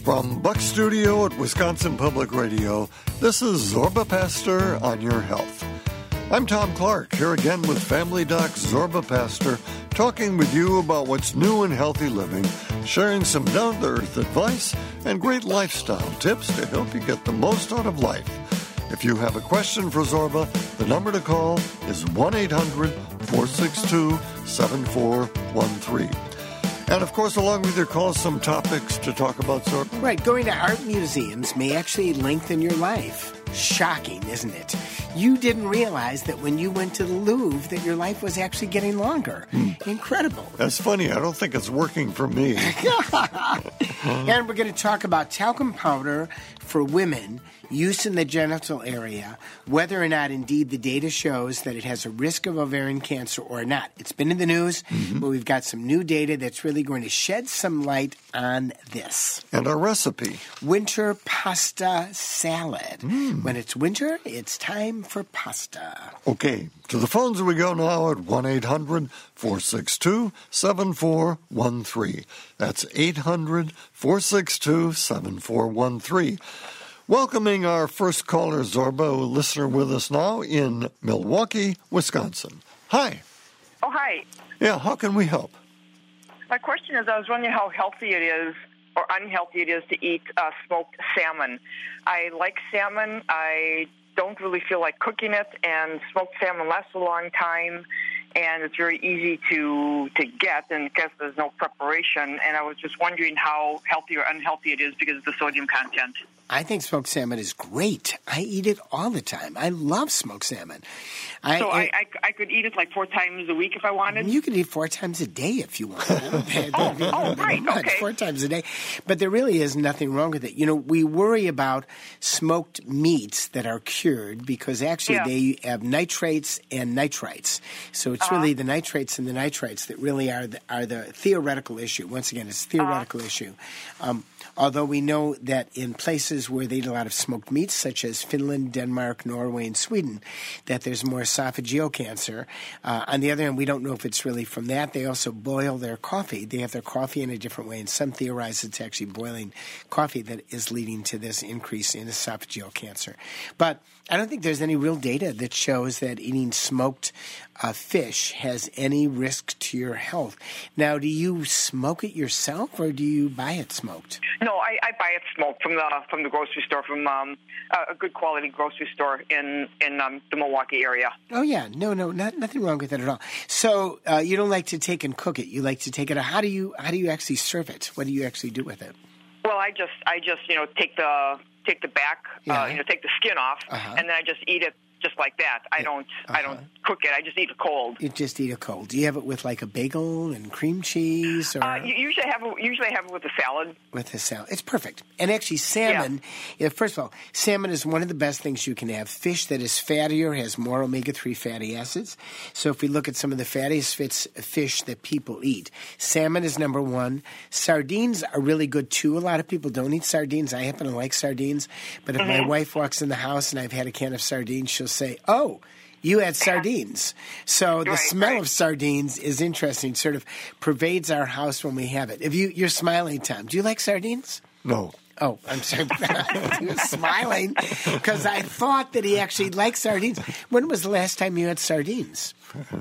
From Buck Studio at Wisconsin Public Radio, this is Zorba Pastor on Your Health. I'm Tom Clark, here again with Family Doc Zorba Pastor, talking with you about what's new in healthy living, sharing some down-to-earth advice and great lifestyle tips to help you get the most out of life. If you have a question for Zorba, the number to call is 1-800-462-7413. And, of course, along with your calls, some topics to talk about, Zorba. Right. Going to art museums may actually lengthen your life. Shocking, isn't it? You didn't realize that when you went to the Louvre that your life was actually getting longer. Incredible. That's funny. I don't think it's working for me. And we're going to talk about talcum powder for women, use in the genital area, whether or not indeed the data shows that it has a risk of ovarian cancer or not. It's been in the news, but we've got some new data that's really going to shed some light on this. And our recipe. Winter pasta salad. When it's winter, it's time for pasta. Okay, to the phones we go now at 1-800-462-7413. That's 800-462-7413. Welcoming our first caller, Zorba, a listener with us now in Milwaukee, Wisconsin. Hi. Oh, hi. Yeah, how can we help? My question is, I was wondering how healthy it is or unhealthy it is to eat smoked salmon. I like salmon. I don't really feel like cooking it, and smoked salmon lasts a long time, and it's very easy to get, and because there's no preparation. And I was just wondering how healthy or unhealthy it is because of the sodium content. I think smoked salmon is great. I eat it all the time. I love smoked salmon. I could eat it like 4 times a week if I wanted? You could eat 4 times a day if you want. Right, okay. 4 times a day. But there really is nothing wrong with it. You know, we worry about smoked meats that are cured because actually they have nitrates and nitrites. So it's really the nitrates and the nitrites that really are the theoretical issue. Once again, it's a theoretical issue. Although we know that in places where they eat a lot of smoked meats, such as Finland, Denmark, Norway, and Sweden, that there's more esophageal cancer. On the other hand, we don't know if it's really from that. They also boil their coffee. They have their coffee in a different way, and some theorize it's actually boiling coffee that is leading to this increase in esophageal cancer. But I don't think there's any real data that shows that eating smoked fish has any risk to your health. Now, do you smoke it yourself, or do you buy it smoked? No, I buy it smoked from the grocery store, from a good quality grocery store in the Milwaukee area. Oh yeah, no, nothing wrong with that at all. So you don't like to take and cook it. You like to take it. How do you actually serve it? What do you actually do with it? Well, I just take the back, take the skin off, and then I just eat it just like that. I don't cook it. I just eat it cold. You just eat it cold. Do you have it with like a bagel and cream cheese? Or usually I have it with a salad. With a salad. It's perfect. And actually salmon, first of all, salmon is one of the best things you can have. Fish that is fattier has more omega-3 fatty acids. So if we look at some of the fattiest fish that people eat, salmon is number one. Sardines are really good too. A lot of people don't eat sardines. I happen to like sardines. But if my wife walks in the house and I've had a can of sardines, she'll say, "Oh, you had sardines." So the smell of sardines is interesting, sort of pervades our house when we have it. You're smiling, Tom. Do you like sardines? No. Oh, I'm sorry. He was smiling because I thought that he actually liked sardines. When was the last time you had sardines?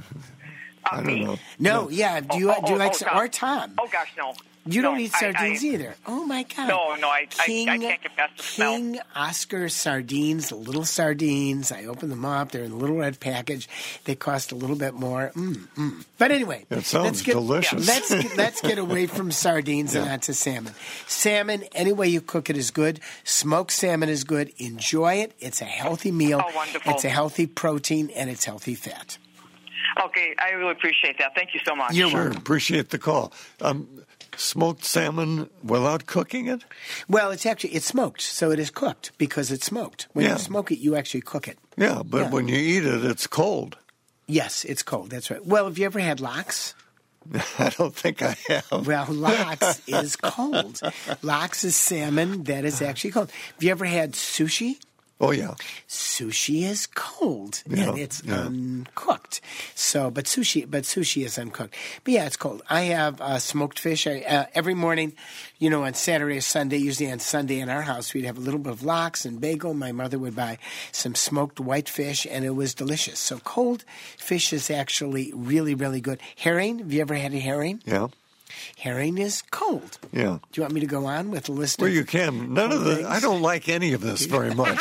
I don't know. No, yeah. Do you like or Tom? Oh gosh, no. You don't eat sardines either. Oh, my God. No, I can't get past the smell. King Oscar sardines, the little sardines. I open them up. They're in a little red package. They cost a little bit more. But anyway. It sounds delicious. Let's get away from sardines and onto salmon. Salmon, any way you cook it is good. Smoked salmon is good. Enjoy it. It's a healthy meal. Oh, wonderful. It's a healthy protein, and it's healthy fat. Okay, I really appreciate that. Thank you so much. You're Sure, welcome. appreciate the call. Smoked salmon without cooking it? Well, it's smoked, so it is cooked because it's smoked. When you smoke it, you actually cook it. Yeah, but when you eat it, it's cold. Yes, it's cold. That's right. Well, have you ever had lox? I don't think I have. Well, lox is cold. Lox is salmon that is actually cold. Have you ever had sushi? Oh, yeah. Sushi is cold and it's uncooked. So, but sushi is uncooked. But yeah, it's cold. I have smoked fish. Every morning, on Saturday or Sunday, usually on Sunday in our house, we'd have a little bit of lox and bagel. My mother would buy some smoked white fish, and it was delicious. So cold fish is actually really, really good. Herring, have you ever had a herring? Yeah. Herring is cold. Yeah. Do you want me to go on with the list? Well, you can. None of the. I don't like any of this very much.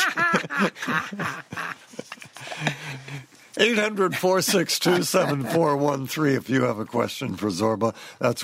800-462-7413 if you have a question for Zorba. That's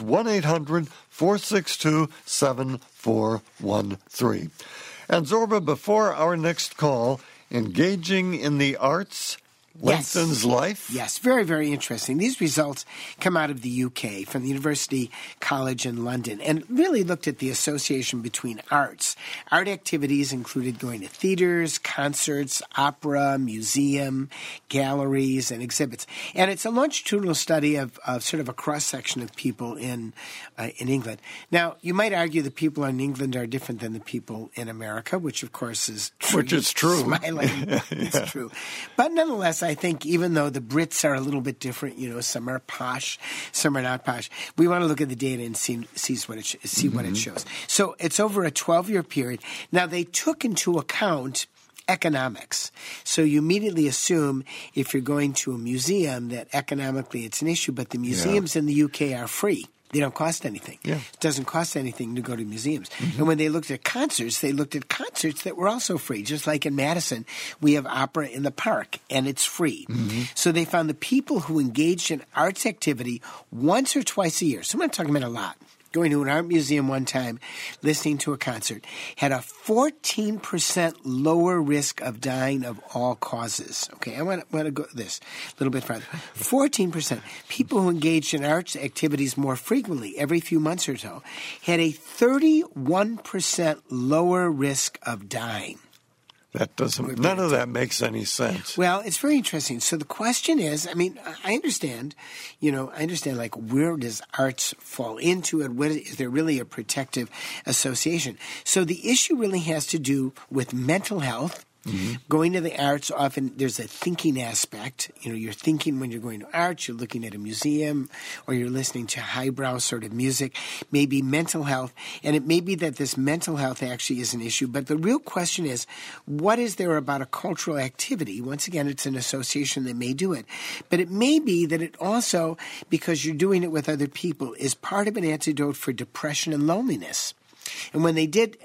1-800-462-7413. And Zorba, before our next call, engaging in the arts lengthens life? Yes, very, very interesting. These results come out of the UK from the University College in London and really looked at the association between arts. Art activities included going to theaters, concerts, opera, museum, galleries, and exhibits. And it's a longitudinal study of sort of a cross-section of people in England. Now, you might argue the people in England are different than the people in America, which of course is true. Which is true. Smiling, it's true. But nonetheless, I think even though the Brits are a little bit different, some are posh, some are not posh, we want to look at the data and see what it shows. So it's over a 12-year period. Now, they took into account economics. So you immediately assume if you're going to a museum that economically it's an issue, but the museums in the UK are free. They don't cost anything. Yeah. It doesn't cost anything to go to museums. And when they looked at concerts, they looked at concerts that were also free. Just like in Madison, we have opera in the park, and it's free. So they found the people who engaged in arts activity once or twice a year, so I'm not talking about a lot, going to an art museum one time, listening to a concert, had a 14% lower risk of dying of all causes. Okay, I want to go this a little bit further. 14%. People who engaged in arts activities more frequently, every few months or so, had a 31% lower risk of dying. That doesn't. None of that makes any sense. Well, it's very interesting. So the question is, I understand, like where does arts fall into it? Is there really a protective association? So the issue really has to do with mental health. Going to the arts, often there's a thinking aspect. You're thinking when you're going to arts, you're looking at a museum, or you're listening to highbrow sort of music, maybe mental health. And it may be that this mental health actually is an issue. But the real question is, what is there about a cultural activity? Once again, it's an association that may do it. But it may be that it also, because you're doing it with other people, is part of an antidote for depression and loneliness. And when they deep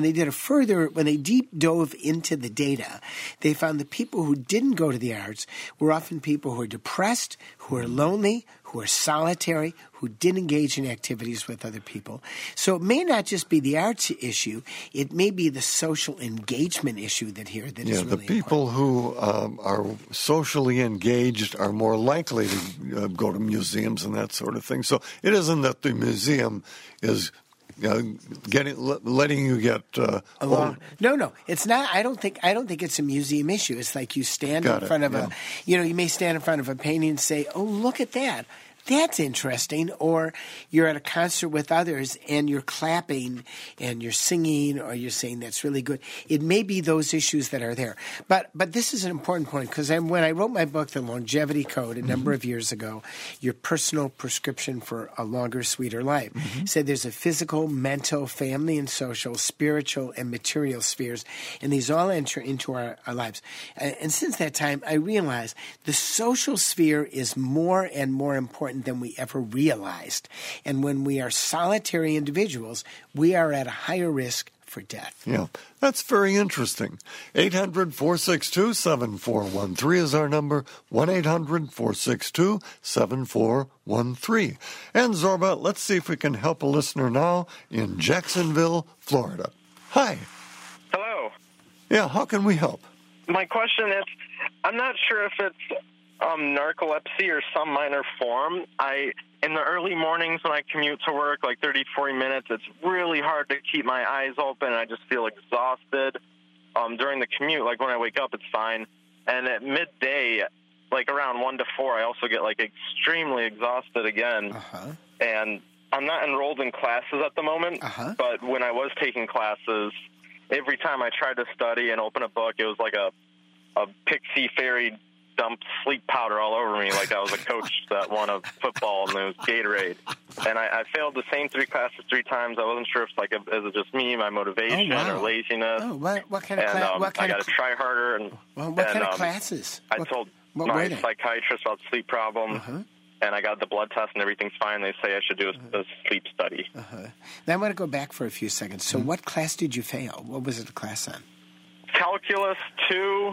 dove into the data, they found the people who didn't go to the arts were often people who are depressed, who are lonely, who are solitary, who didn't engage in activities with other people. So it may not just be the arts issue; it may be the social engagement issue that is really important. The people who are socially engaged are more likely to go to museums and that sort of thing. So it isn't that the museum is letting you get along. No, it's not. I don't think it's a museum issue. It's like you stand in front of you may stand in front of a painting and say, "Oh, look at that. That's interesting." Or you're at a concert with others and you're clapping and you're singing or you're saying that's really good. It may be those issues that are there. But this is an important point because when I wrote my book, The Longevity Code, a number of years ago, Your Personal Prescription for a Longer, Sweeter Life, said there's a physical, mental, family and social, spiritual, and material spheres, and these all enter into our lives. And since that time, I realized the social sphere is more and more important than we ever realized. And when we are solitary individuals, we are at a higher risk for death. Yeah, that's very interesting. 800-462-7413 is our number, 1-800-462-7413. And Zorba, let's see if we can help a listener now in Jacksonville, Florida. Hi. Hello. Yeah, how can we help? My question is, I'm not sure if it's narcolepsy or some minor form. In the early mornings when I commute to work, like 30, 40 minutes, it's really hard to keep my eyes open. I just feel exhausted. During the commute, like when I wake up, it's fine. And at midday, like around 1 to 4, I also get like extremely exhausted again. And I'm not enrolled in classes at the moment, but when I was taking classes, every time I tried to study and open a book, it was like a pixie fairy dumped sleep powder all over me, like I was a coach that won a football and it was Gatorade. And I failed the same 3 classes 3 times. I wasn't sure if is it just me, my motivation, or laziness. Oh, what kind of class? I got to try harder. And what kind of classes? I told my psychiatrist about sleep problem. And I got the blood test and everything's fine. They say I should do a sleep study. Now I want to go back for a few seconds. So what class did you fail? What was it a class on? Calculus 2,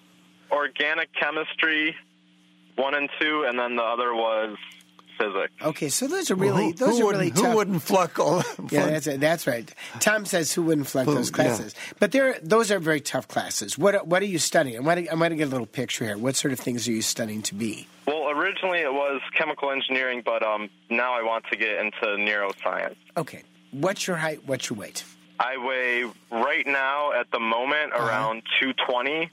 organic chemistry 1 and 2, and then the other was physics. Okay, so those are really tough. Who wouldn't flunk all? Yeah, that's right. Tom says who wouldn't flunk those classes. Yeah. But those are very tough classes. What are you studying? I want to get a little picture here. What sort of things are you studying to be? Well, originally it was chemical engineering, but now I want to get into neuroscience. Okay. What's your height? What's your weight? I weigh right now at the moment around 220.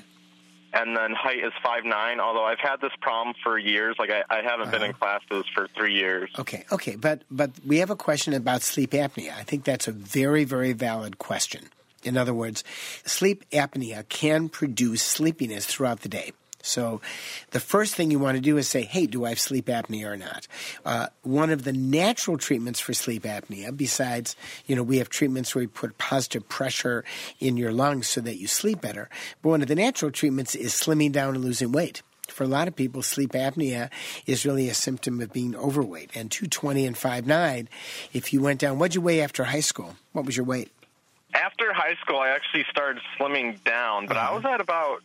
And then height is 5'9", although I've had this problem for years. Like, I haven't been in classes for 3 years. Okay. But we have a question about sleep apnea. I think that's a very, very valid question. In other words, sleep apnea can produce sleepiness throughout the day. So the first thing you want to do is say, hey, do I have sleep apnea or not? One of the natural treatments for sleep apnea, besides, we have treatments where we put positive pressure in your lungs so that you sleep better. But one of the natural treatments is slimming down and losing weight. For a lot of people, sleep apnea is really a symptom of being overweight. And 220 and 5'9", if you went down, what'd you weigh after high school? What was your weight? After high school, I actually started slimming down, but I was at about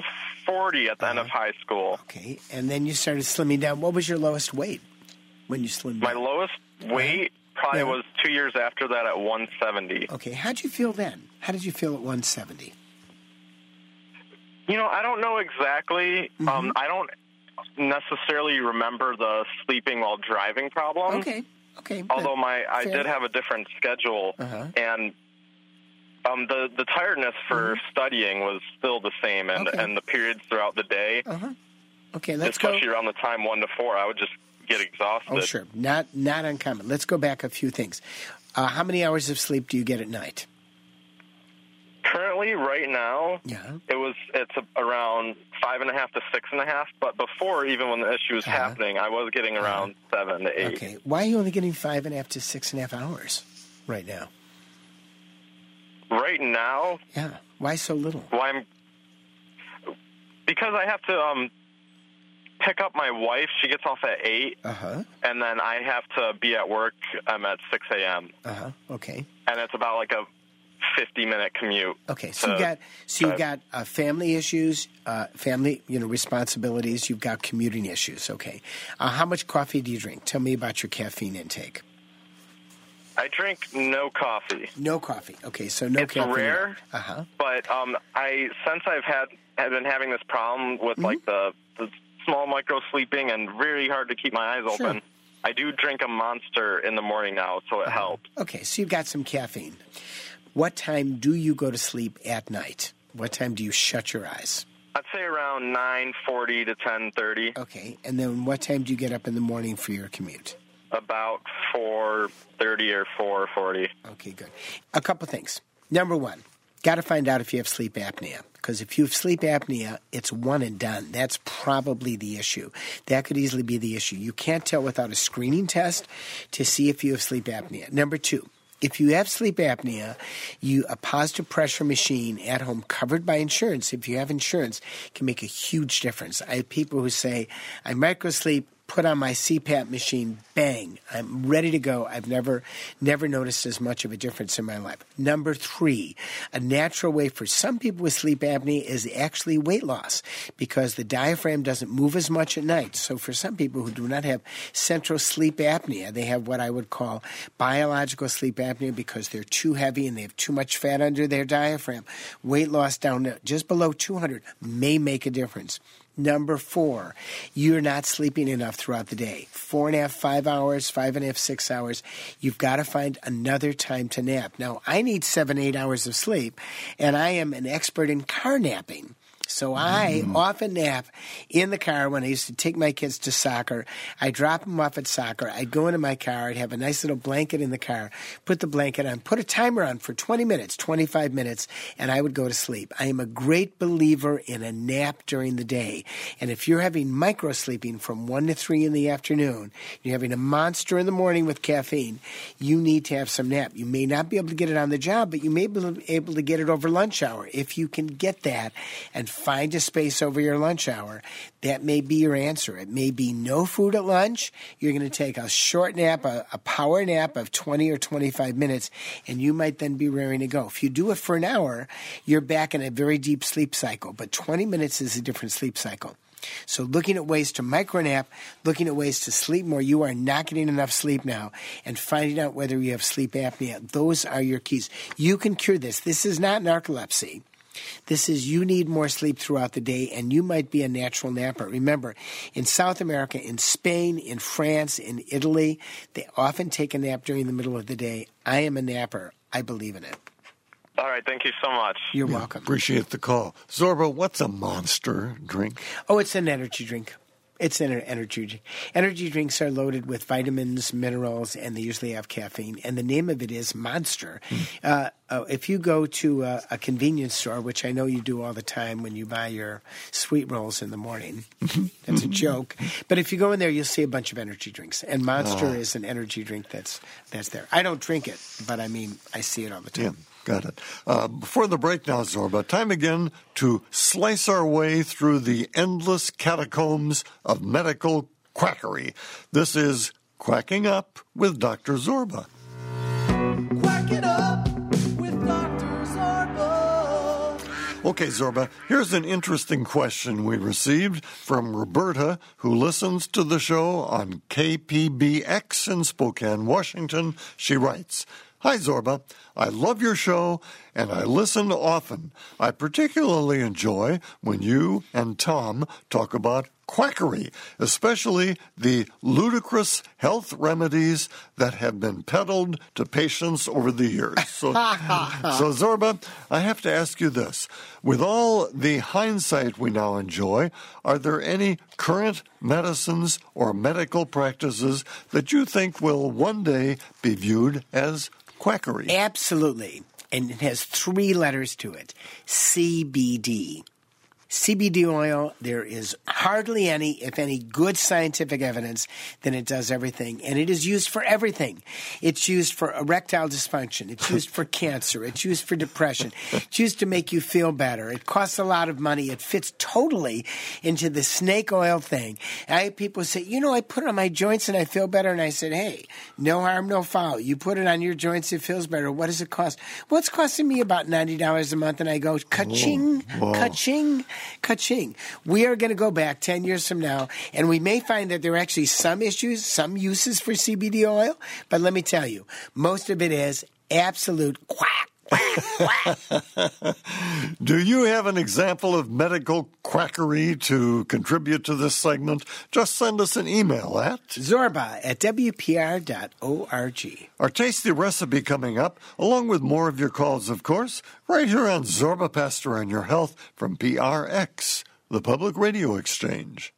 240 at the end of high school. Okay, and then you started slimming down. What was your lowest weight when you slimmed down? My lowest weight probably was 2 years after that at 170. Okay, how'd you feel then? How did you feel at 170? I don't know exactly. I don't necessarily remember the sleeping while driving problem. Okay. Although I did have a different schedule, and the tiredness for studying was still the same, and the periods throughout the day. Okay, let's go. Especially around the time 1 to 4, I would just get exhausted. Oh, sure, not uncommon. Let's go back a few things. How many hours of sleep do you get at night? Currently, right now, it's around 5.5 to 6.5. But before, even when the issue was happening, I was getting around 7 to 8. Okay, why are you only getting 5.5 to 6.5 hours right now? Right now? Yeah. Why so little? Because I have to pick up my wife. She gets off at 8. And then I have to be at work at 6 a.m. Okay. And it's about like a 50-minute commute. Okay. So you've got family issues, family responsibilities. You've got commuting issues. Okay. How much coffee do you drink? Tell me about your caffeine intake. I drink no coffee. No coffee. Okay, so no caffeine. It's rare, but since I've been having this problem with like the small micro sleeping and really hard to keep my eyes open, I do drink a Monster in the morning now, so it helps. Okay, so you've got some caffeine. What time do you go to sleep at night? What time do you shut your eyes? I'd say around 9:40 to 10:30. Okay, and then what time do you get up in the morning for your commute? About 4:30 or 4:40. Okay, good. A couple things. Number one, got to find out if you have sleep apnea. Because if you have sleep apnea, it's one and done. That's probably the issue. That could easily be the issue. You can't tell without a screening test to see if you have sleep apnea. Number two, if you have sleep apnea, a positive pressure machine at home covered by insurance, if you have insurance, can make a huge difference. I have people who say, I microsleep, put on my CPAP machine, bang, I'm ready to go. I've never noticed as much of a difference in my life. Number three, a natural way for some people with sleep apnea is actually weight loss because the diaphragm doesn't move as much at night. So for some people who do not have central sleep apnea, they have what I would call biological sleep apnea because they're too heavy and they have too much fat under their diaphragm. Weight loss down to just below 200 may make a difference. Number four, you're not sleeping enough throughout the day. 4.5, 5 hours, 5.5, 6 hours. You've got to find another time to nap. Now, I need 7, 8 hours of sleep, and I am an expert in car napping. So I often nap in the car when I used to take my kids to soccer. I'd drop them off at soccer. I'd go into my car. I'd have a nice little blanket in the car, put the blanket on, put a timer on for 20 minutes, 25 minutes, and I would go to sleep. I am a great believer in a nap during the day. And if you're having micro-sleeping from 1 to 3 in the afternoon, you're having a monster in the morning with caffeine, you need to have some nap. You may not be able to get it on the job, but you may be able to get it over lunch hour. If you can get that and find a space over your lunch hour, that may be your answer. It may be no food at lunch. You're going to take a short nap, a power nap of 20 or 25 minutes, and you might then be raring to go. If you do it for an hour, you're back in a very deep sleep cycle, but 20 minutes is a different sleep cycle. So looking at ways to micronap, looking at ways to sleep more, you are not getting enough sleep now, and finding out whether you have sleep apnea. Those are your keys. You can cure this. This is not narcolepsy. This is you need more sleep throughout the day, and you might be a natural napper. Remember, in South America, in Spain, in France, in Italy, they often take a nap during the middle of the day. I am a napper. I believe in it. All right, thank you so much. You're welcome. Appreciate the call. Zorba, what's a Monster drink? Oh, it's an energy drink. It's an energy drink. Energy drinks are loaded with vitamins, minerals, and they usually have caffeine. And the name of it is Monster. If you go to a convenience store, which I know you do all the time when you buy your sweet rolls in the morning, that's a joke. But if you go in there, you'll see a bunch of energy drinks. And Monster is an energy drink that's there. I don't drink it, but I mean, I see it all the time. Yeah. Got it. Before the break now, Zorba, time again to slice our way through the endless catacombs of medical quackery. This is Quacking Up with Dr. Zorba. Quacking Up with Dr. Zorba. Okay, Zorba, here's an interesting question we received from Roberta, who listens to the show on KPBX in Spokane, Washington. She writes, "Hi, Zorba. I love your show, and I listen often. I particularly enjoy when you and Tom talk about quackery, especially the ludicrous health remedies that have been peddled to patients over the years." So Zorba, I have to ask you this. With all the hindsight we now enjoy, are there any current medicines or medical practices that you think will one day be viewed as quackery? Absolutely. And it has 3 letters to it. CBD. CBD oil, there is hardly any, if any, good scientific evidence that it does everything. And it is used for everything. It's used for erectile dysfunction. It's used for cancer. It's used for depression. It's used to make you feel better. It costs a lot of money. It fits totally into the snake oil thing. And I have people say, I put it on my joints and I feel better. And I said, hey, no harm, no foul. You put it on your joints, it feels better. What does it cost? Well, it's costing me about $90 a month. And I go, ka-ching, ka-ching. Ka-ching. We are going to go back 10 years from now, and we may find that there are actually some issues, some uses for CBD oil, but let me tell you, most of it is absolute quack, quack, quack. Do you have an example of medical quackery to contribute to this segment? Just send us an email at zorba@wpr.org. Our tasty recipe coming up, along with more of your calls, of course, right here on Zorba Pastor on Your Health from PRX, the Public Radio Exchange.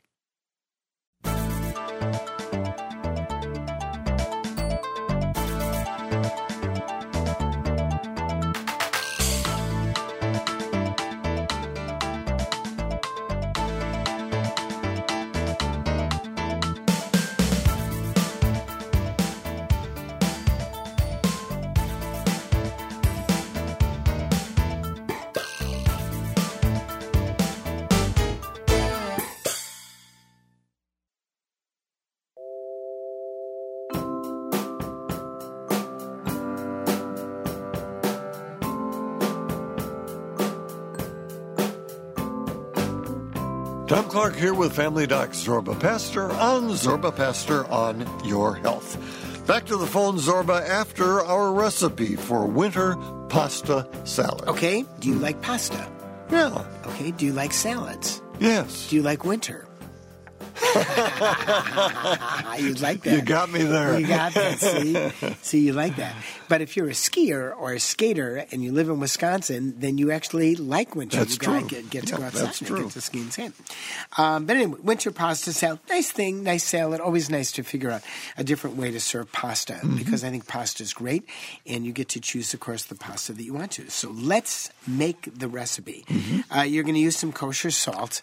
Tom Clark here with Family Doc Zorba Pastor on Zorba Pastor on Your Health. Back to the phone, Zorba, after our recipe for winter pasta salad. Okay, do you like pasta? Yeah. Okay, do you like salads? Yes. Do you like winter? You like that. You got me there. You got that, see, you like that. But if you're a skier or a skater and you live in Wisconsin, then you actually like winter. That's you true. Get to go outside that's and true. get to ski and sand. But anyway, winter pasta salad, nice thing, nice salad. Always nice to figure out a different way to serve pasta because I think pasta is great, and you get to choose, of course, the pasta that you want to. So let's make the recipe. You're going to use some kosher salt.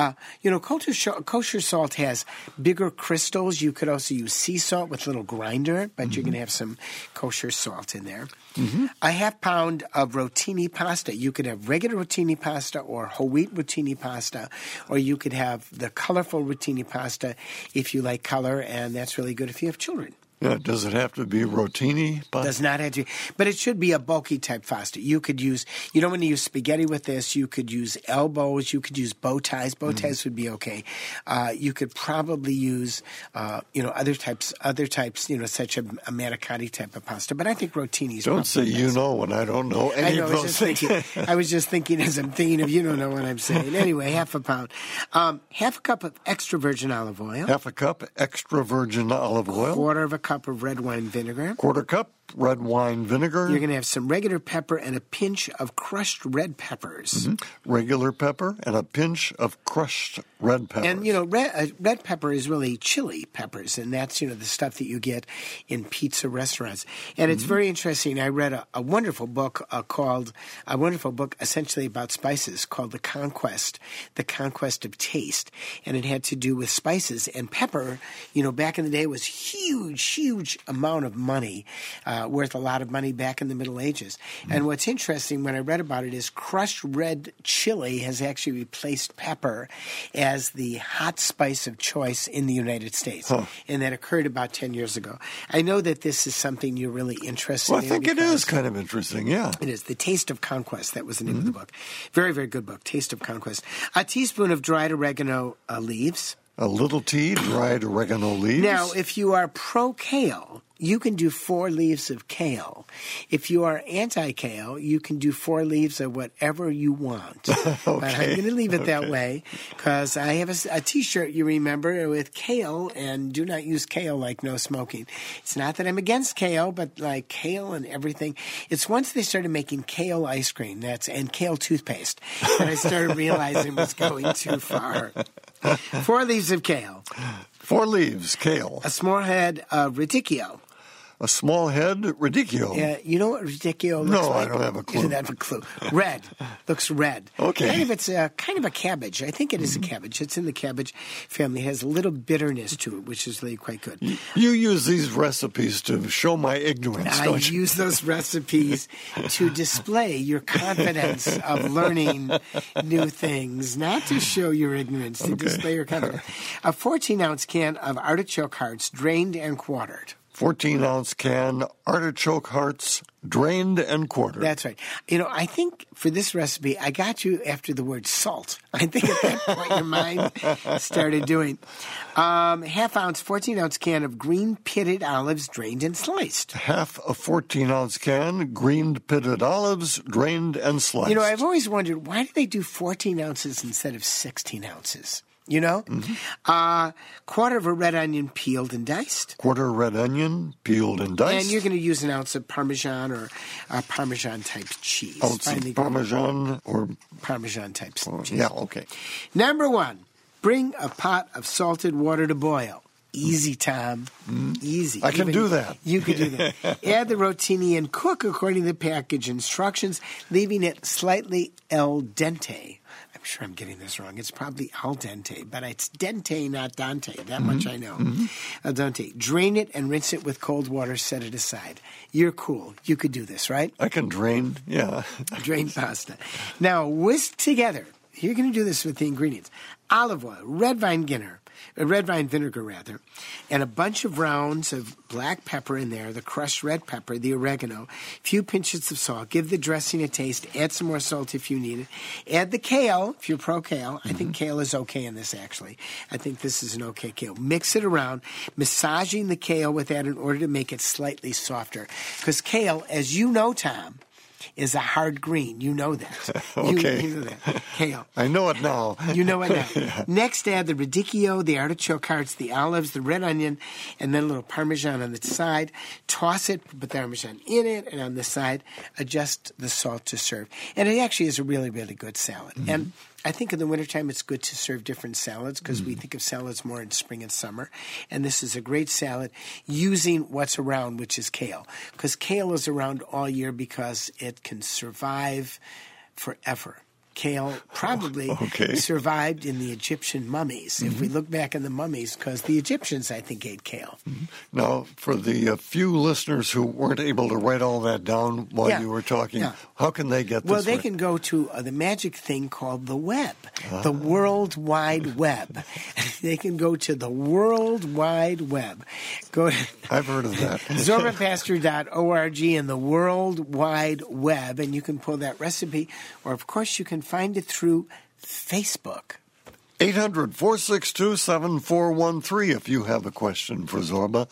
Kosher salt has bigger crystals. You could also use sea salt with a little grinder, but you're going to have some kosher salt in there. A half pound of rotini pasta. You could have regular rotini pasta or whole wheat rotini pasta, or you could have the colorful rotini pasta if you like color, and that's really good if you have children. Yeah, does it have to be rotini? Does not have to, but it should be a bulky type pasta. You don't want to use spaghetti with this. You could use elbows. You could use bow ties. Bow ties would be okay. You could probably use, other types, such a manicotti type of pasta. But I think rotini is Don't say you know when I don't know any of those things. I was just thinking as I'm thinking of you don't know what I'm saying. Anyway, half a pound. Half a cup of extra virgin olive oil. Half a cup extra virgin olive oil. Quarter of a cup of red wine vinegar. Quarter cup red wine vinegar. You're going to have some regular pepper and a pinch of crushed red peppers. Regular pepper and a pinch of crushed red peppers. And, red pepper is really chili peppers, and that's, the stuff that you get in pizza restaurants. And it's very interesting. I read a wonderful book essentially about spices called The Conquest of Taste. And it had to do with spices. And pepper, back in the day was huge amount of money, worth a lot of money back in the Middle Ages. And what's interesting when I read about it is crushed red chili has actually replaced pepper as the hot spice of choice in the United States. And that occurred about 10 years ago. I know that this is something you're really interested in. Well, I think it is kind of interesting, yeah. It is. The Taste of Conquest, that was the name of the book. Very, very good book, Taste of Conquest. A teaspoon of dried oregano leaves. A little tea, dried oregano leaves. Now, if you are pro-kale, you can do 4 leaves of kale. If you are anti-kale, you can do 4 leaves of whatever you want. Okay. But I'm going to leave it that way because I have a T-shirt, you remember, with kale and do not use kale like no smoking. It's not that I'm against kale, but like kale and everything. It's once they started making kale ice cream and kale toothpaste that I started realizing it was going too far. 4 leaves of kale. 4 leaves, kale. A small head of radicchio. A small head, radicchio. Yeah, you know what radicchio looks No, like? I don't have a clue. You don't have a clue. Red. Looks red. Okay. It's kind of a cabbage. I think it is a cabbage. It's in the cabbage family. It has a little bitterness to it, which is really quite good. You use these recipes to show my ignorance, I don't you? use those recipes to display your confidence of learning new things, not to show your ignorance, to display your confidence. A 14-ounce can of artichoke hearts, drained and quartered. 14-ounce can, artichoke hearts, drained and quartered. That's right. I think for this recipe, I got you after the word salt. I think at that point your mind started doing. Half-ounce, 14-ounce can of green pitted olives, drained and sliced. Half a 14-ounce can, green pitted olives, drained and sliced. I've always wondered, why do they do 14 ounces instead of 16 ounces? Quarter of a red onion peeled and diced. Quarter red onion peeled and diced. And you're going to use an ounce of Parmesan or Parmesan type cheese. Ounce of Parmesan or Parmesan type cheese. Yeah, okay. Number 1, bring a pot of salted water to boil. Easy, Tom. Easy. I can do that. You can do that. Add the rotini and cook according to the package instructions, leaving it slightly al dente. I'm sure I'm getting this wrong. It's probably al dente, but it's dente, not dante. That much I know. Al dente. Drain it and rinse it with cold water. Set it aside. You're cool. You could do this, right? I can drain, yeah. Drain pasta. Now, whisk together. You're going to do this with the ingredients. Olive oil, red vine vinegar, and a bunch of rounds of black pepper in there, the crushed red pepper, the oregano, a few pinches of salt. Give the dressing a taste. Add some more salt if you need it. Add the kale, if you're pro-kale. I think kale is okay in this, actually. I think this is an okay kale. Mix it around, massaging the kale with that in order to make it slightly softer. Because kale, as you know, Tom, is a hard green. You know that. Okay. You know that. Kale. I know it now. You know it now. Next, add the radicchio, the artichoke hearts, the olives, the red onion, and then a little Parmesan on the side. Toss it, put the Parmesan in it, and on the side, adjust the salt to serve. And it actually is a really, really good salad. Mm-hmm. And I think in the wintertime it's good to serve different salads because we think of salads more in spring and summer. And this is a great salad using what's around, which is kale. Because kale is around all year because it can survive forever. Kale probably survived in the Egyptian mummies, if we look back in the mummies, because the Egyptians, I think, ate kale. Now, for the few listeners who weren't able to write all that down while you were talking, how can they get this? Well, they can go to the magic thing called the web, the World Wide Web. They can go to the World Wide Web. Go to I've heard of that. ZorbaPastor.org and the World Wide Web, and you can pull that recipe, or of course you can find it through Facebook. 800-462-7413 if you have a question for Zorba.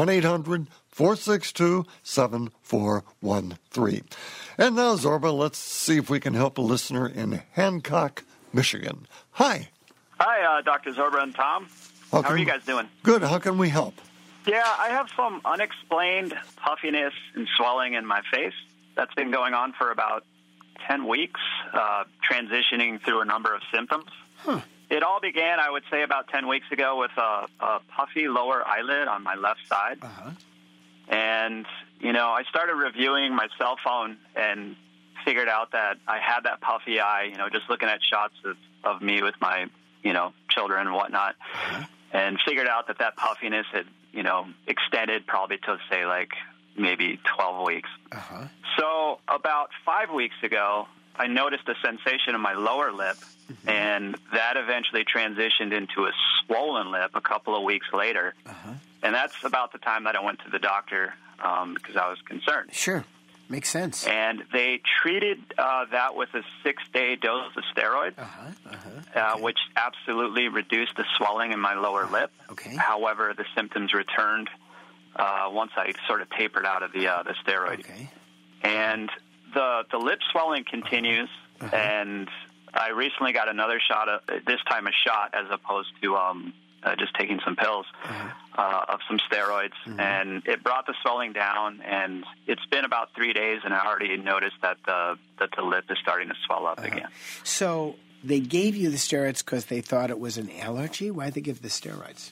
1-800-462-7413. And now, Zorba, let's see if we can help a listener in Hancock, Michigan. Hi. Hi, Dr. Zorba and Tom. How are you guys doing? Good. How can we help? Yeah, I have some unexplained puffiness and swelling in my face that's been going on for about 10 weeks, transitioning through a number of symptoms. It all began, I would say, about 10 weeks ago with a puffy lower eyelid on my left side. And, you know, I started reviewing my cell phone and figured out that I had that puffy eye, you know, just looking at shots of me with my, you know, children and whatnot, and figured out that puffiness had, you know, extended probably to, say, like, maybe 12 weeks. So about 5 weeks ago, I noticed a sensation in my lower lip, and that eventually transitioned into a swollen lip a couple of weeks later. And that's about the time that I went to the doctor because I was concerned. Sure. Makes sense. And they treated that with a 6-day dose of steroids, which absolutely reduced the swelling in my lower lip. However, the symptoms returned once I sort of tapered out of the steroid. And the lip swelling continues, and I recently got another shot, this time a shot as opposed to just taking some pills of some steroids, and it brought the swelling down, and it's been about 3 days, and I already noticed that the lip is starting to swell up again. So they gave you the steroids because they thought it was an allergy? Why did they give the steroids?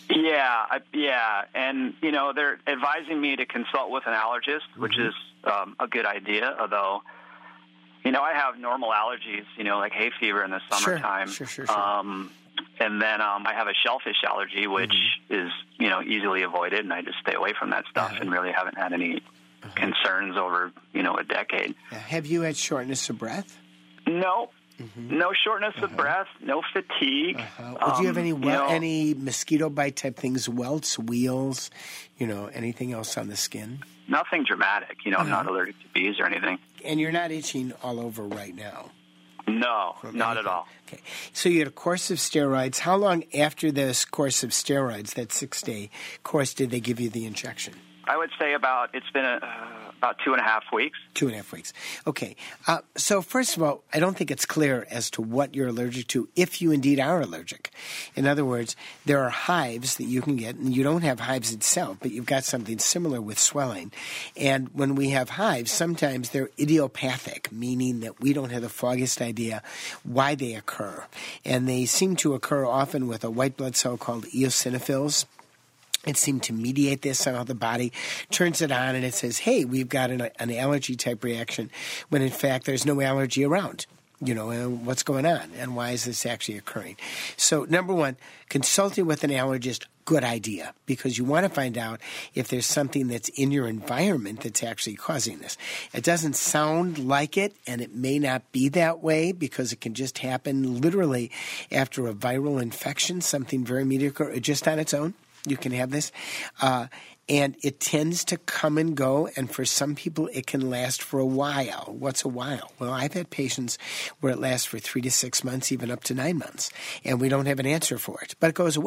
Yeah, and, you know, they're advising me to consult with an allergist, which is a good idea, although, you know, I have normal allergies, you know, like hay fever in the summertime. Sure. And then I have a shellfish allergy, which is, you know, easily avoided, and I just stay away from that stuff and really haven't had any concerns over, you know, a decade. Have you had shortness of breath? No. No shortness of breath, no fatigue. Do you have any mosquito bite type things, welts, wheals, you know, anything else on the skin? Nothing dramatic. You know, I'm not allergic to bees or anything. And you're not itching all over right now? No, not at all. Okay. So you had a course of steroids. How long after this course of steroids, that 6-day course, did they give you the injection? I would say it's been about 2.5 weeks. 2.5 weeks. Okay. So first of all, I don't think it's clear as to what you're allergic to, if you indeed are allergic. In other words, there are hives that you can get, and you don't have hives itself, but you've got something similar with swelling. And when we have hives, sometimes they're idiopathic, meaning that we don't have the foggiest idea why they occur. And they seem to occur often with a white blood cell called eosinophils. It seemed to mediate this. Somehow the body turns it on and it says, hey, we've got an allergy-type reaction, when in fact there's no allergy around. You know, what's going on and why is this actually occurring? So, number one, consulting with an allergist, good idea, because you want to find out if there's something that's in your environment that's actually causing this. It doesn't sound like it, and it may not be that way because it can just happen literally after a viral infection, something very mediocre, just on its own. You can have this. And it tends to come and go, and for some people it can last for a while. What's a while? Well, I've had patients where it lasts for 3 to 6 months, even up to 9 months, and we don't have an answer for it, but it goes away.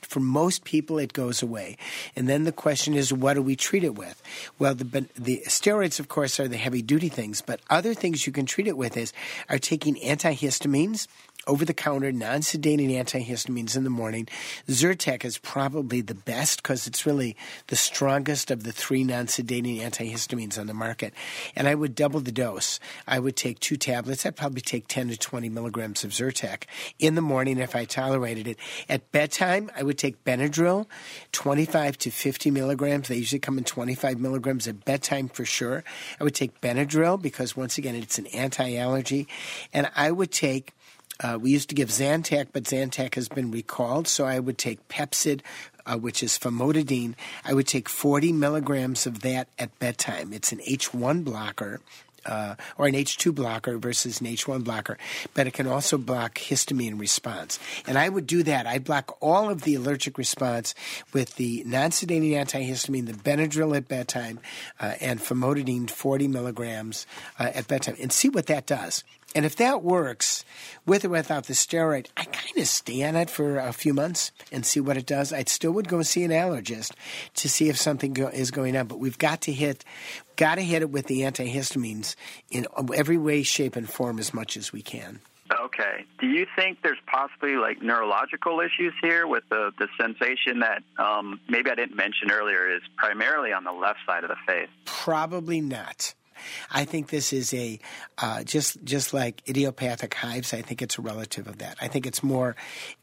For most people, it goes away. And then the question is, what do we treat it with? Well, the steroids, of course, are the heavy-duty things, but other things you can treat it with are taking antihistamines, over-the-counter, non-sedating antihistamines in the morning. Zyrtec is probably the best because it's really the strongest of the 3 non-sedating antihistamines on the market. And I would double the dose. I would take 2 tablets. I'd probably take 10 to 20 milligrams of Zyrtec in the morning if I tolerated it. At bedtime, I would take Benadryl, 25 to 50 milligrams. They usually come in 25 milligrams at bedtime for sure. I would take Benadryl because, once again, it's an anti-allergy. And I would take we used to give Zantac, but Zantac has been recalled, so I would take Pepcid, which is famotidine. I would take 40 milligrams of that at bedtime. It's an H1 blocker. Or an H2 blocker versus an H1 blocker, but it can also block histamine response. And I would do that. I'd block all of the allergic response with the non-sedating antihistamine, the Benadryl at bedtime, and famotidine 40 milligrams at bedtime, and see what that does. And if that works, with or without the steroid, I kind of stay on it for a few months and see what it does. I still would go see an allergist to see if something is going on. But we've got to hit it with the antihistamines in every way, shape, and form as much as we can. Okay. Do you think there's possibly like neurological issues here with the sensation that maybe I didn't mention earlier is primarily on the left side of the face? Probably not. I think this is a just like idiopathic hives. I think it's a relative of that. I think it's more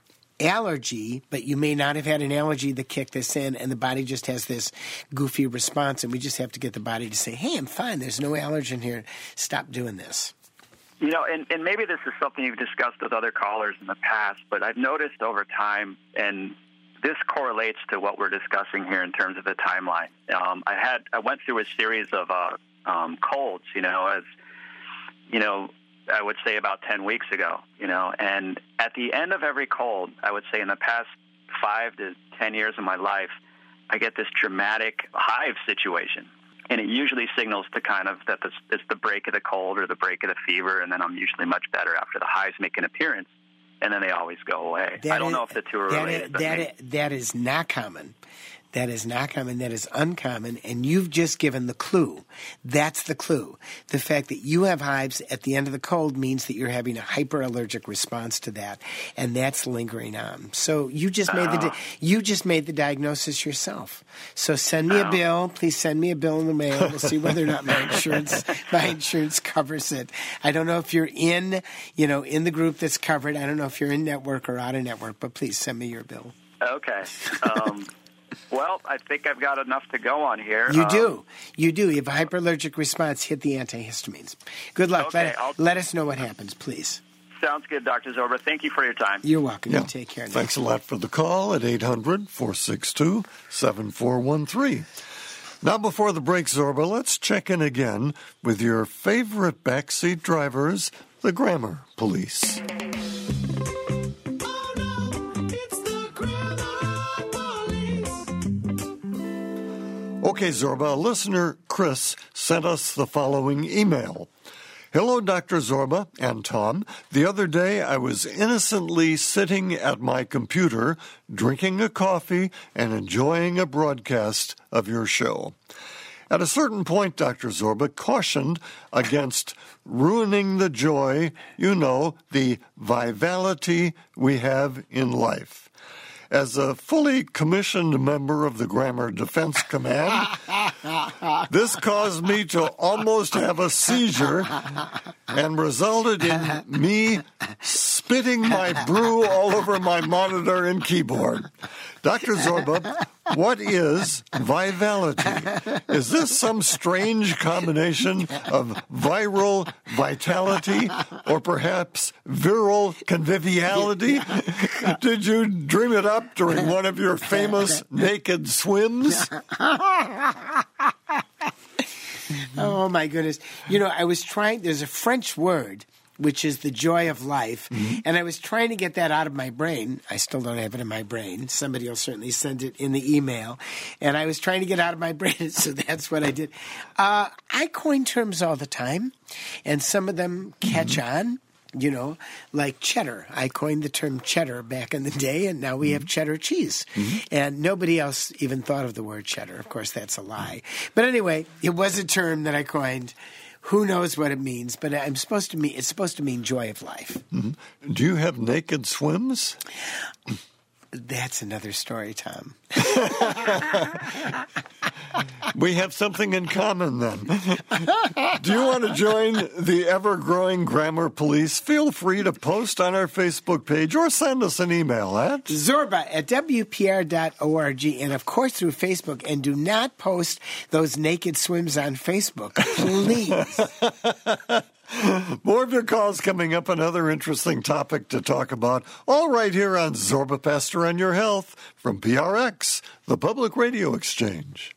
allergy, but you may not have had an allergy that kicked this in, and the body just has this goofy response, and we just have to get the body to say, hey, I'm fine. There's no allergen here. Stop doing this. You know, and maybe this is something you've discussed with other callers in the past, but I've noticed over time, and this correlates to what we're discussing here in terms of the timeline. I went through a series of colds, I would say about 10 weeks ago, and at the end of every cold, I would say in the past 5 to 10 years of my life, I get this dramatic hive situation. And it usually signals to kind of that it's the break of the cold or the break of the fever, and then I'm usually much better after the hives make an appearance, and then they always go away. I don't know if the two are related. That is not common. That is not common. That is uncommon. And you've just given the clue. That's the clue. The fact that you have hives at the end of the cold means that you're having a hyperallergic response to that, and that's lingering on. So you just made the diagnosis yourself. So send me a bill. Please send me a bill in the mail. We'll see whether or not my insurance covers it. I don't know if you're in the group that's covered. I don't know if you're in network or out of network, but please send me your bill. Okay. Well, I think I've got enough to go on here. You do. You have a hyperallergic response. Hit the antihistamines. Good luck. Okay, let us know what happens, please. Sounds good, Dr. Zorba. Thank you for your time. You're welcome. Yeah. You take care. Thanks a lot for the call at 800-462-7413. Now, before the break, Zorba, let's check in again with your favorite backseat drivers, the Grammar Police. Okay, Zorba, listener Chris sent us the following email. Hello, Dr. Zorba and Tom. The other day I was innocently sitting at my computer, drinking a coffee and enjoying a broadcast of your show. At a certain point, Dr. Zorba cautioned against ruining the joy, the vitality we have in life. As a fully commissioned member of the Grammar Defense Command, this caused me to almost have a seizure and resulted in me spitting my brew all over my monitor and keyboard. Dr. Zorba, what is vitality? Is this some strange combination of viral vitality or perhaps virile conviviality? Did you dream it up during one of your famous naked swims? Oh, my goodness. I was trying – there's a French word which is the joy of life, and I was trying to get that out of my brain. I still don't have it in my brain. Somebody will certainly send it in the email. And I was trying to get it out of my brain, so that's what I did. I coin terms all the time, and some of them catch on. like cheddar. I coined the term cheddar back in the day, and now we have cheddar cheese. And nobody else even thought of the word cheddar. Of course, that's a lie. But anyway, it was a term that I coined. Who knows what it means? But it's supposed to mean joy of life. Do you have naked swims? That's another story, Tom. We have something in common then. Do you want to join the ever-growing grammar police? Feel free to post on our Facebook page or send us an email at Zorba@WPR.org, and of course through Facebook. And do not post those naked swims on Facebook, please. More of your calls coming up. Another interesting topic to talk about. All right here on Zorba Pastor on Your Health from PRX, the Public Radio Exchange.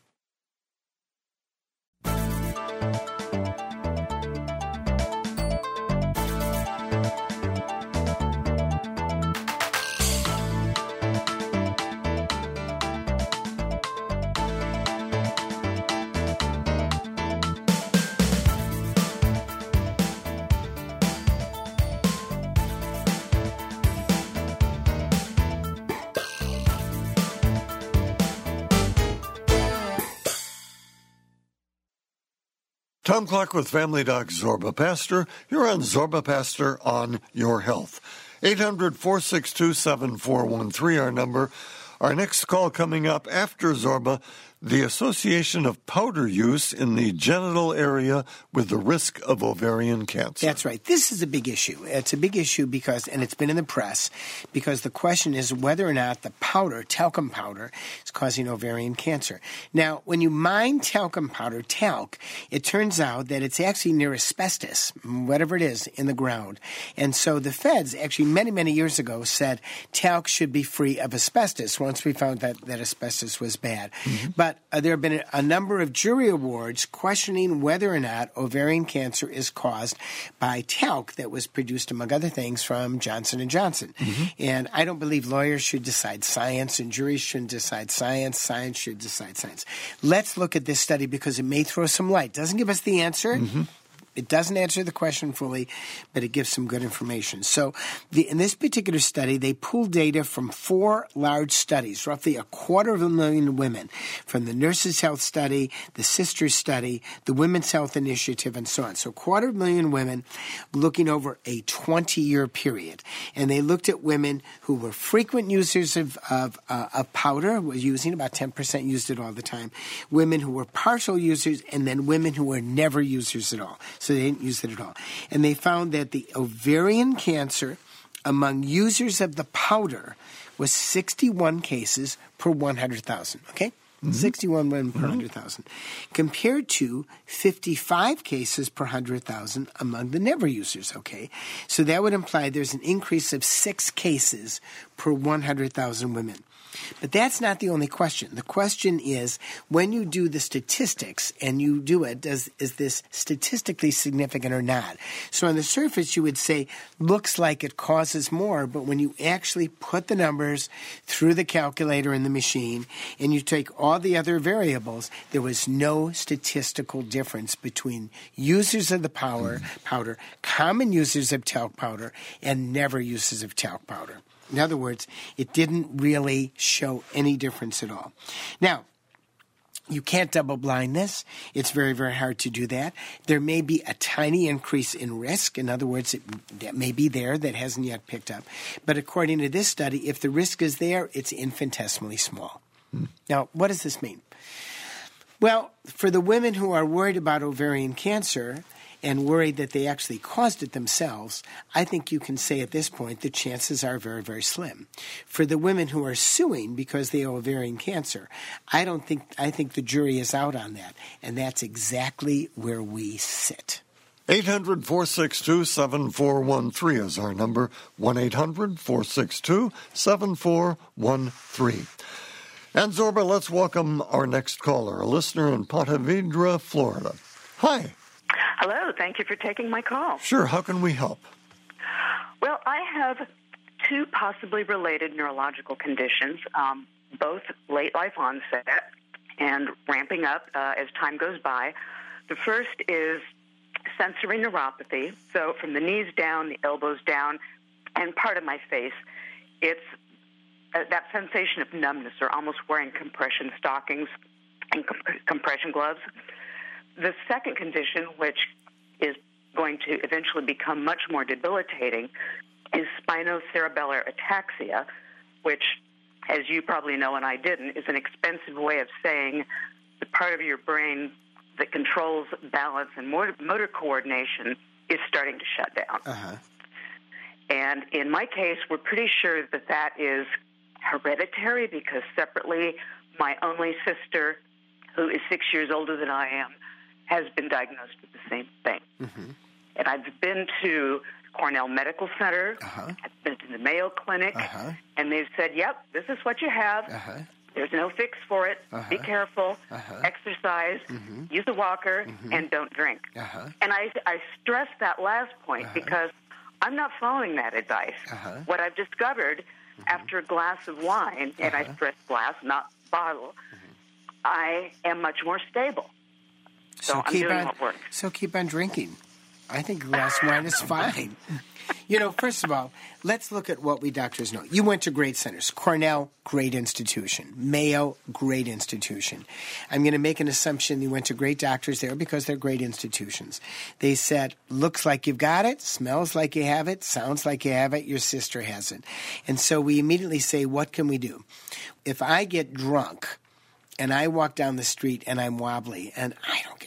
Tom Clark with Family Doc Zorba Pastor. You're on Zorba Pastor on Your Health. 800-462-7413, our number. Our next call coming up after Zorba, the association of powder use in the genital area with the risk of ovarian cancer. That's right. This is a big issue. It's a big issue because, and it's been in the press, because the question is whether or not the powder, talcum powder, is causing ovarian cancer. Now, when you mine talcum powder, talc, it turns out that it's actually near asbestos, whatever it is, in the ground. And so the feds, actually many, many years ago, said talc should be free of asbestos once we found that asbestos was bad. But there have been a number of jury awards questioning whether or not ovarian cancer is caused by talc that was produced, among other things, from Johnson & Johnson. And I don't believe lawyers should decide science and juries shouldn't decide science. Science should decide science. Let's look at this study because it may throw some light. Doesn't give us the answer. It doesn't answer the question fully, but it gives some good information. So in this particular study, they pulled data from 4 large studies, roughly 250,000 women, from the Nurses' Health Study, the Sisters Study, the Women's Health Initiative, and so on. So 250,000 women looking over a 20-year period. And they looked at women who were frequent users of powder, were using about 10% used it all the time, women who were partial users, and then women who were never users at all. So they didn't use it at all. And they found that the ovarian cancer among users of the powder was 61 cases per 100,000, okay? 61 women per 100,000, compared to 55 cases per 100,000 among the never users, okay? So that would imply there's an increase of 6 cases per 100,000 women. But that's not the only question. The question is, when you do the statistics and you do it, is this statistically significant or not? So on the surface, you would say, looks like it causes more, but when you actually put the numbers through the calculator in the machine and you take all the other variables, there was no statistical difference between users of the powder, common users of talc powder, and never users of talc powder. In other words, it didn't really show any difference at all. Now, you can't double-blind this. It's very, very hard to do that. There may be a tiny increase in risk. In other words, that may be there that hasn't yet picked up. But according to this study, if the risk is there, it's infinitesimally small. Now, what does this mean? Well, for the women who are worried about ovarian cancer and worried that they actually caused it themselves, I think you can say at this point the chances are very, very slim. For the women who are suing because they have ovarian cancer, I think the jury is out on that, and that's exactly where we sit. 800-462-7413 is our number, 1-800-462-7413. And Zorba, let's welcome our next caller, a listener in Ponte Vedra, Florida. Hi. Hello. Thank you for taking my call. Sure. How can we help? Well, I have 2 possibly related neurological conditions, both late life onset and ramping up as time goes by. The first is sensory neuropathy. So from the knees down, the elbows down, and part of my face, it's that sensation of numbness or almost wearing compression stockings and compression gloves. The second condition, which is going to eventually become much more debilitating, is spinocerebellar ataxia, which, as you probably know and I didn't, is an expensive way of saying the part of your brain that controls balance and motor coordination is starting to shut down. Uh-huh. And in my case, we're pretty sure that that is hereditary because separately, my only sister, who is 6 years older than I am, has been diagnosed with the same thing. Mm-hmm. And I've been to Cornell Medical Center, I've been to the Mayo Clinic, and they've said, yep, this is what you have. There's no fix for it. Be careful, exercise, use a walker, and don't drink. And I stress that last point because I'm not following that advice. What I've discovered after a glass of wine, and I stress glass, not bottle, I am much more stable. So I'm doing what works. So keep on drinking. I think a glass of wine is fine. You know, first of all, let's look at what we doctors know. You went to great centers. Cornell, great institution. Mayo, great institution. I'm going to make an assumption you went to great doctors there because they're great institutions. They said, looks like you've got it, smells like you have it, sounds like you have it, your sister has it. And so we immediately say, what can we do? If I get drunk and I walk down the street and I'm wobbly, and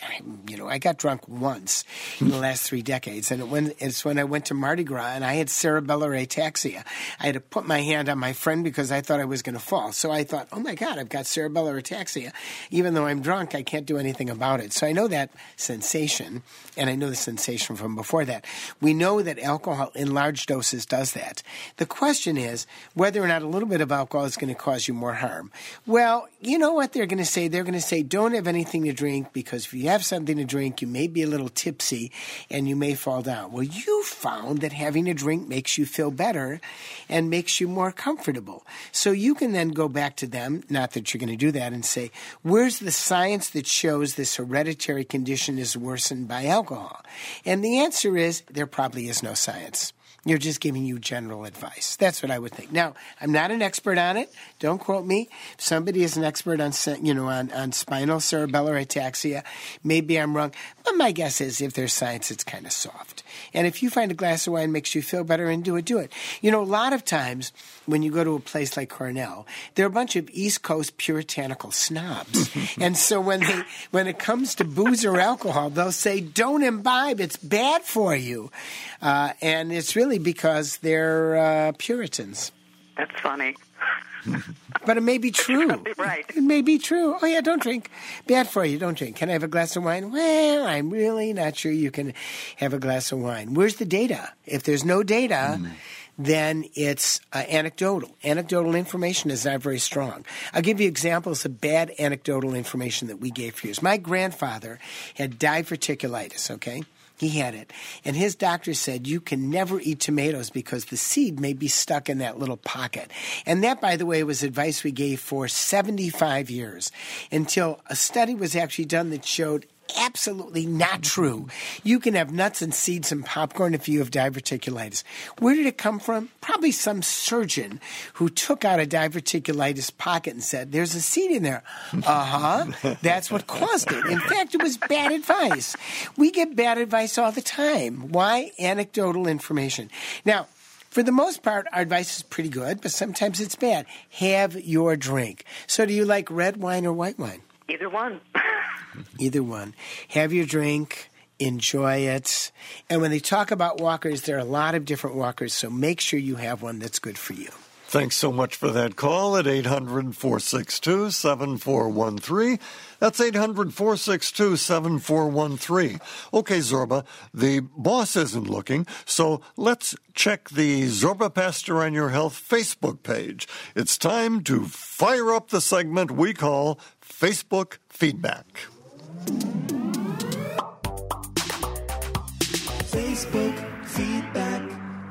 I got drunk once in the last 3 decades, and it's when I went to Mardi Gras and I had cerebellar ataxia. I had to put my hand on my friend because I thought I was going to fall. So I thought, oh my God, I've got cerebellar ataxia. Even though I'm drunk, I can't do anything about it. So I know that sensation, and I know the sensation from before that. We know that alcohol in large doses does that. The question is whether or not a little bit of alcohol is going to cause you more harm. Well, you know what they're going to say? They're going to say, don't have anything to drink because if you have something to drink, you may be a little tipsy and you may fall down. Well, you found that having a drink makes you feel better and makes you more comfortable. So you can then go back to them, not that you're going to do that, and say, where's the science that shows this hereditary condition is worsened by alcohol? And the answer is there probably is no science. You're just giving you general advice. That's what I would think. Now, I'm not an expert on it. Don't quote me. If somebody is an expert on spinal cerebellar ataxia, maybe I'm wrong. But my guess is if there's science, it's kind of soft. And if you find a glass of wine makes you feel better and do it, do it. You know, a lot of times when you go to a place like Cornell, there are a bunch of East Coast puritanical snobs. And so when it comes to booze or alcohol, they'll say, don't imbibe. It's bad for you. And it's really because they're Puritans. That's funny. But it may be true. Right. It may be true. Oh, yeah, don't drink. Bad for you. Don't drink. Can I have a glass of wine? Well, I'm really not sure you can have a glass of wine. Where's the data? If there's no data, then it's anecdotal. Anecdotal information is not very strong. I'll give you examples of bad anecdotal information that we gave for years. My grandfather had diverticulitis, okay? He had it. And his doctor said, you can never eat tomatoes because the seed may be stuck in that little pocket. And that, by the way, was advice we gave for 75 years until a study was actually done that showed absolutely not true. You can have nuts and seeds and popcorn if you have diverticulitis. Where did it come from? Probably some surgeon who took out a diverticulitis pocket and said, there's a seed in there. That's what caused it. In fact, it was bad advice. We get bad advice all the time. Why? Anecdotal information. Now, for the most part, our advice is pretty good, but sometimes it's bad. Have your drink. So do you like red wine or white wine? Either one. Either one. Have your drink, enjoy it. And when they talk about walkers, there are a lot of different walkers, so make sure you have one that's good for you. Thanks so much for that call at 800-462-7413. That's 800-462-7413. Okay, Zorba, the boss isn't looking, so let's check the Zorba Pastor on Your Health Facebook page. It's time to fire up the segment we call Facebook Feedback. Facebook feedback.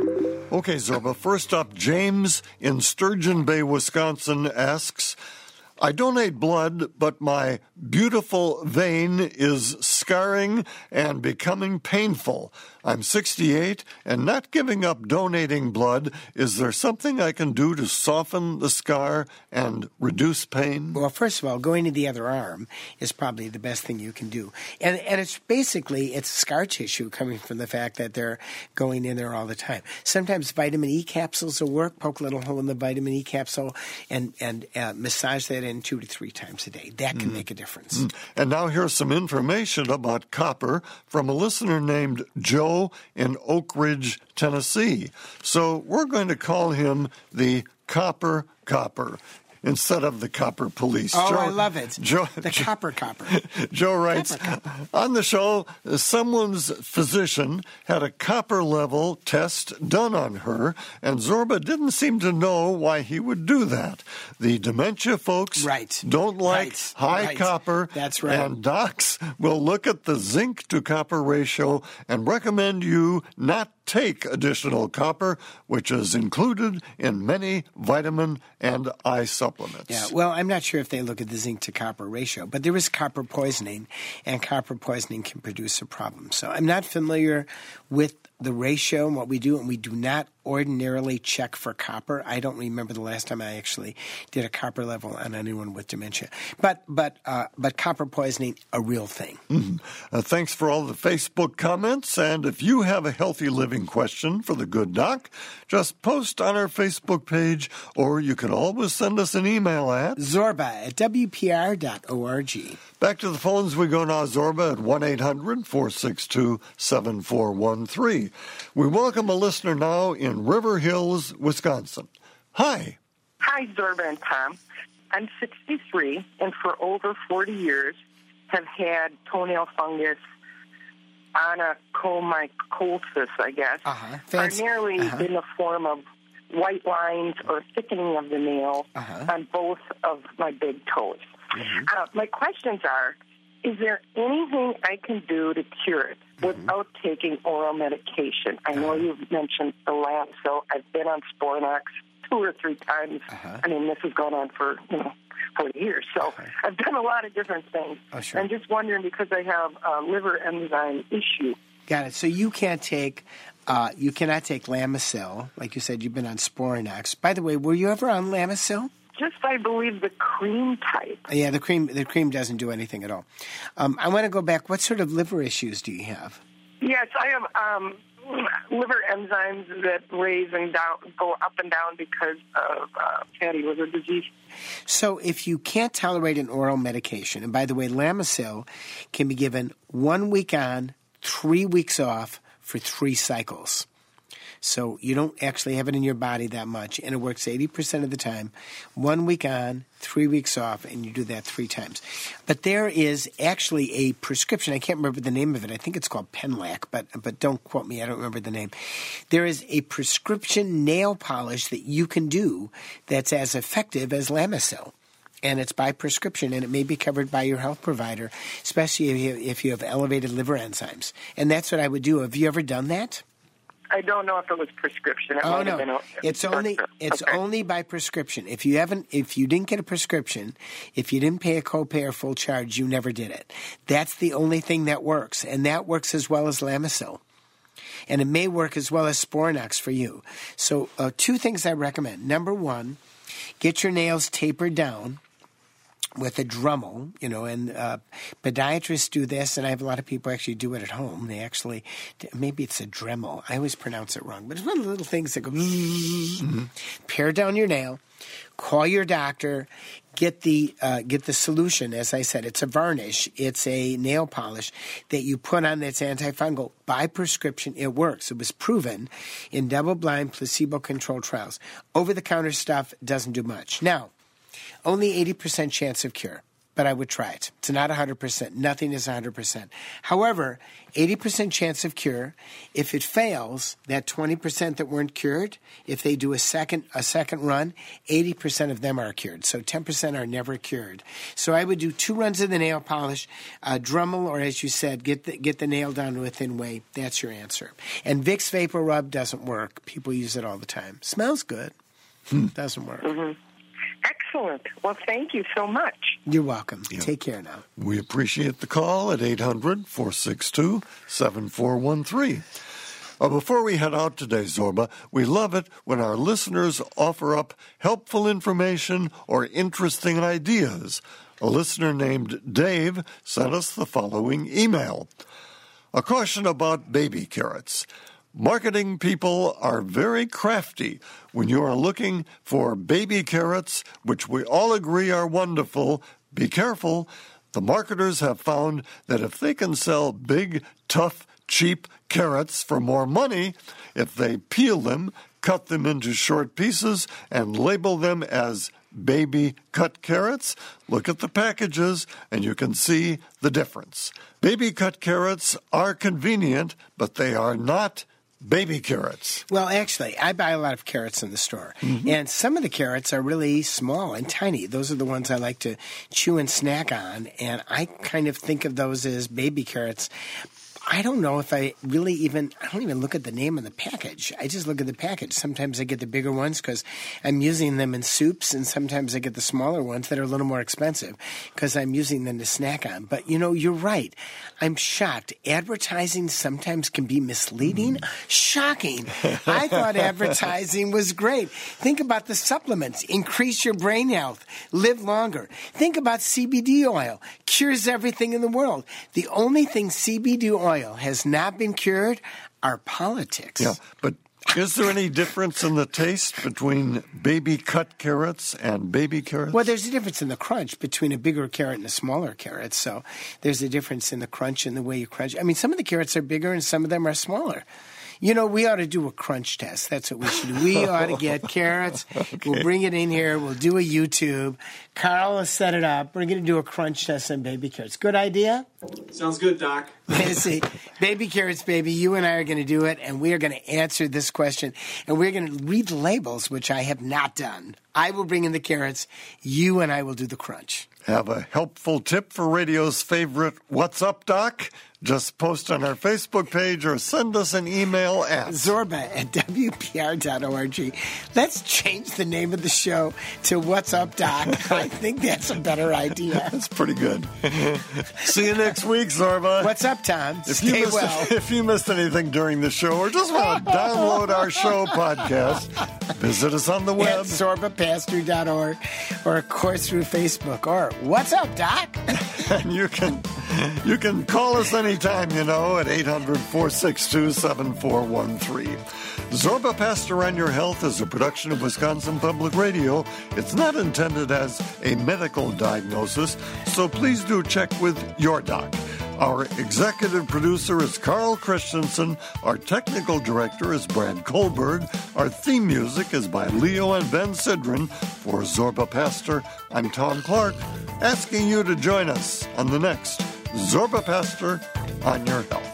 Okay, Zorba, first up, James in Sturgeon Bay, Wisconsin asks, I donate blood, but my beautiful vein is scarring and becoming painful. I'm 68 and not giving up donating blood. Is there something I can do to soften the scar and reduce pain? Well, first of all, going to the other arm is probably the best thing you can do. And it's basically, it's scar tissue coming from the fact that they're going in there all the time. Sometimes vitamin E capsules will work. Poke a little hole in the vitamin E capsule and massage that in 2 to 3 times a day. That can make a difference. And now here's some information about copper from a listener named Joe in Oak Ridge, Tennessee. So we're going to call him the Copper instead of the Copper Police. Oh, Joe, I love it. The Copper. Joe writes, on the show, someone's physician had a copper level test done on her, and Zorba didn't seem to know why he would do that. The dementia folks don't like high copper. That's right. And docs will look at the zinc to copper ratio and recommend you not take additional copper, which is included in many vitamin and eye supplements. Yeah, well, I'm not sure if they look at the zinc to copper ratio, but there is copper poisoning, and copper poisoning can produce a problem. So I'm not familiar with the ratio and what we do, and we do not ordinarily check for copper. I don't remember the last time I actually did a copper level on anyone with dementia. But copper poisoning, a real thing. Thanks for all the Facebook comments, and if you have a healthy living question for the Good Doc, just post on our Facebook page, or you can always send us an email at zorba@wpr.org. Back to the phones we go now, Zorba, at 1-800-462-7413. We welcome a listener now in River Hills, Wisconsin. Hi. Hi, Zorba and Tom. I'm 63, and for over 40 years have had toenail fungus, onychomycosis, I guess, primarily in the form of white lines or thickening of the nail on both of my big toes. My questions are, is there anything I can do to cure it without taking oral medication? I know you've mentioned the Lamicel. I've been on Sporanox 2 or 3 times. I mean, this has gone on for, 40 years. So I've done a lot of different things. I'm just wondering because I have a liver enzyme issue. Got it. So you cannot take Lamicel. Like you said, you've been on Sporanox. By the way, were you ever on Lamicel? Just, I believe, the cream type. Yeah, the cream doesn't do anything at all. I want to go back. What sort of liver issues do you have? Yes, I have liver enzymes that raise and go up and down because of fatty liver disease. So if you can't tolerate an oral medication, and by the way, Lamicel can be given 1 week on, 3 weeks off for 3 cycles. So you don't actually have it in your body that much, and it works 80% of the time. 1 week on, 3 weeks off, and you do that 3 times. But there is actually a prescription. I can't remember the name of it. I think it's called Penlac, but don't quote me. I don't remember the name. There is a prescription nail polish that you can do that's as effective as Lamicel. And it's by prescription, and it may be covered by your health provider, especially if you have elevated liver enzymes. And that's what I would do. Have you ever done that? I don't know if it was prescription. It's only by prescription. If you didn't get a prescription, if you didn't pay a copay or full charge, you never did it. That's the only thing that works, and that works as well as Lamicel. And it may work as well as Sporanox for you. So 2 things I recommend. Number 1, get your nails tapered down with a Dremel, and podiatrists do this, and I have a lot of people actually do it at home. They actually, maybe it's a Dremel. I always pronounce it wrong, but it's one of the little things that go, pare down your nail, call your doctor, get the solution. As I said, it's a varnish. It's a nail polish that you put on that's antifungal. By prescription, it works. It was proven in double-blind, placebo-controlled trials. Over-the-counter stuff doesn't do much. Now, only 80% chance of cure, but I would try it. It's not 100%. Nothing is 100%. However, 80% chance of cure. If it fails, that 20% that weren't cured, if they do a second run, 80% of them are cured. So 10% are never cured. So I would do 2 runs of the nail polish, Dremel, or as you said, get the nail down to a thin way. That's your answer. And Vicks Vapor Rub doesn't work. People use it all the time. Smells good. Doesn't work. Excellent. Excellent. Well, thank you so much. You're welcome. Yeah. Take care now. We appreciate the call at 800-462-7413. Before we head out today, Zorba, we love it when our listeners offer up helpful information or interesting ideas. A listener named Dave sent us the following email. A caution about baby carrots. Marketing people are very crafty when you are looking for baby carrots, which we all agree are wonderful. Be careful. The marketers have found that if they can sell big, tough, cheap carrots for more money, if they peel them, cut them into short pieces, and label them as baby cut carrots, look at the packages and you can see the difference. Baby cut carrots are convenient, but they are not baby carrots. Well, actually, I buy a lot of carrots in the store, and some of the carrots are really small and tiny. Those are the ones I like to chew and snack on, and I kind of think of those as baby carrots. I don't know if I don't even look at the name of the package. I just look at the package. Sometimes I get the bigger ones because I'm using them in soups, and sometimes I get the smaller ones that are a little more expensive because I'm using them to snack on. But, you're right. I'm shocked. Advertising sometimes can be misleading. Shocking. I thought advertising was great. Think about the supplements. Increase your brain health. Live longer. Think about CBD oil. Cures everything in the world. The only thing CBD oil has not been cured are politics. Yeah, but is there any difference in the taste between baby cut carrots and baby carrots? Well, there's a difference in the crunch between a bigger carrot and a smaller carrot. So there's a difference in the crunch and the way you crunch. I mean, some of the carrots are bigger and some of them are smaller. We ought to do a crunch test. That's what we should do. We ought to get carrots. Okay. We'll bring it in here. We'll do a YouTube. Carl will set it up. We're going to do a crunch test on baby carrots. Good idea? Sounds good, Doc. See, baby carrots, baby, you and I are going to do it, and we are going to answer this question, and we're going to read the labels, which I have not done. I will bring in the carrots. You and I will do the crunch. Have a helpful tip for radio's favorite What's Up, Doc? Just post on our Facebook page or send us an email at zorba@wpr.org. Let's change the name of the show to What's Up, Doc. I think that's a better idea. That's pretty good. See you next week, Zorba. What's up, Tom? Stay well. If you missed anything during the show or just want to download our show podcast, visit us on the web. At zorbapastor.org or, of course, through Facebook or What's Up, Doc? And you can call us anytime, at 800-462-7413. Zorba Pastor on Your Health is a production of Wisconsin Public Radio. It's not intended as a medical diagnosis, so please do check with your doc. Our executive producer is Carl Christensen. Our technical director is Brad Kohlberg. Our theme music is by Leo and Ben Sidran. For Zorba Pastor, I'm Tom Clark, asking you to join us on the next Zorba Pastor on Your Health.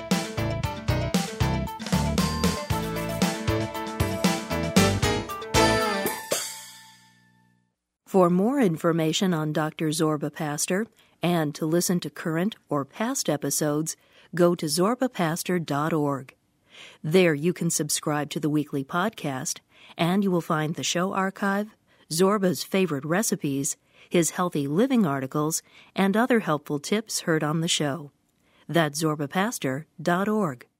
For more information on Dr. Zorba Pastor and to listen to current or past episodes, go to zorbapastor.org. There you can subscribe to the weekly podcast, and you will find the show archive, Zorba's favorite recipes, his healthy living articles, and other helpful tips heard on the show. That's zorbapastor.org.